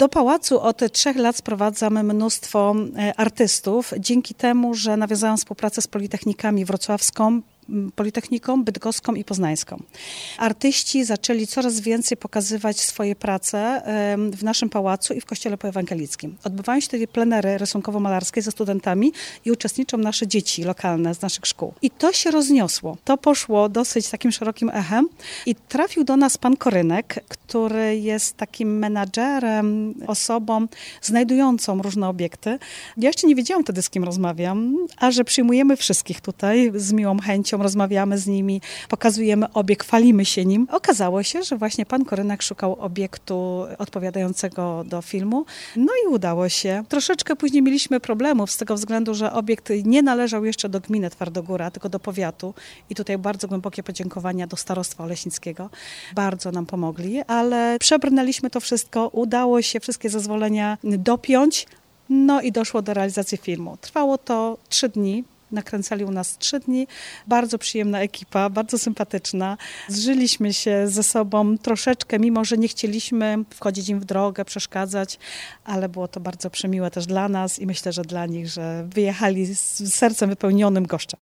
Do pałacu od 3 lat sprowadzamy mnóstwo artystów, dzięki temu, że nawiązałam współpracę z Politechnikami Wrocławską, Politechniką Bydgoską i Poznańską. Artyści zaczęli coraz więcej pokazywać swoje prace w naszym pałacu i w Kościele Poewangelickim. Odbywają się wtedy plenery rysunkowo-malarskie ze studentami i uczestniczą nasze dzieci lokalne z naszych szkół. I to się rozniosło. To poszło dosyć takim szerokim echem i trafił do nas pan Korynek, który jest takim menadżerem, osobą znajdującą różne obiekty. Ja jeszcze nie wiedziałam wtedy, z kim rozmawiam, a że przyjmujemy wszystkich tutaj z miłą chęcią, rozmawiamy z nimi, pokazujemy obiekt, chwalimy się nim. Okazało się, że właśnie pan Korynek szukał obiektu odpowiadającego do filmu. No i udało się. Troszeczkę później mieliśmy problemów z tego względu, że obiekt nie należał jeszcze do gminy Twardogóra, tylko do powiatu. I tutaj bardzo głębokie podziękowania do starostwa oleśnickiego. Bardzo nam pomogli, ale przebrnęliśmy to wszystko. Udało się wszystkie zezwolenia dopiąć. No i doszło do realizacji filmu. Trwało to 3 dni. Nakręcali u nas 3 dni. Bardzo przyjemna ekipa, bardzo sympatyczna. Zżyliśmy się ze sobą troszeczkę, mimo że nie chcieliśmy wchodzić im w drogę, przeszkadzać, ale było to bardzo przemiłe też dla nas i myślę, że dla nich, że wyjechali z sercem wypełnionym goszczem.